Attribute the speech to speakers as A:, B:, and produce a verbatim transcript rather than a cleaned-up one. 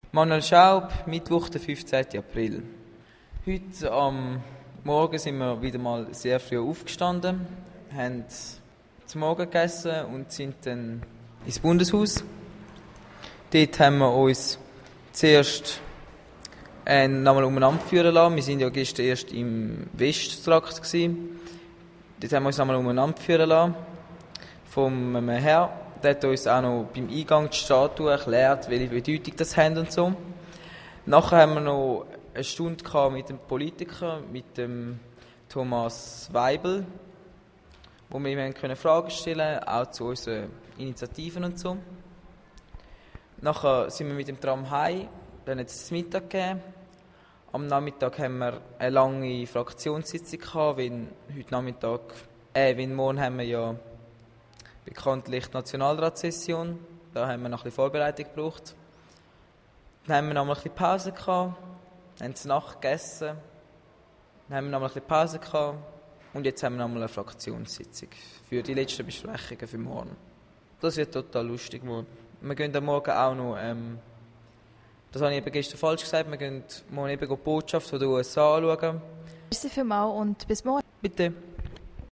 A: Manuel Schaub, Mittwoch, der fünfzehnten April. Heute am Morgen sind wir wieder mal sehr früh aufgestanden, haben zum Morgen gegessen und sind dann ins Bundeshaus. Dort haben wir uns zuerst äh, nochmal umeinander führen lassen. Wir waren ja gestern erst im Westtrakt gewesen. Dort haben wir uns nochmal umeinander führen lassen. Vom einem Herr, der hat uns auch noch beim Eingang die Statue erklärt, welche Bedeutung das hat und so. Nachher haben wir noch eine Stunde mit dem Politiker, mit dem Thomas Weibel, wo wir ihm Fragen stellen konnten, auch zu unseren Initiativen und so. Nachher sind wir mit dem Tram heim, dann hat es zum Mittag gegeben. Am Nachmittag haben wir eine lange Fraktionssitzung gehabt, weil heute Nachmittag, äh, weil morgen haben wir ja bekanntlich die Nationalratssession. Da haben wir noch ein bisschen Vorbereitung gebraucht. Dann haben wir noch mal ein bisschen Pause gehabt, haben zur Nacht gegessen, dann haben wir noch mal ein bisschen Pause gehabt und jetzt haben wir noch mal eine Fraktionssitzung für die letzten Besprechungen für morgen. Das wird total lustig morgen. Wir gehen am Morgen auch noch, ähm, das habe ich eben gestern falsch gesagt, wir gehen morgen eben die Botschaft von den U S A anschauen.
B: Merci vielmals und bis morgen.
A: Bitte.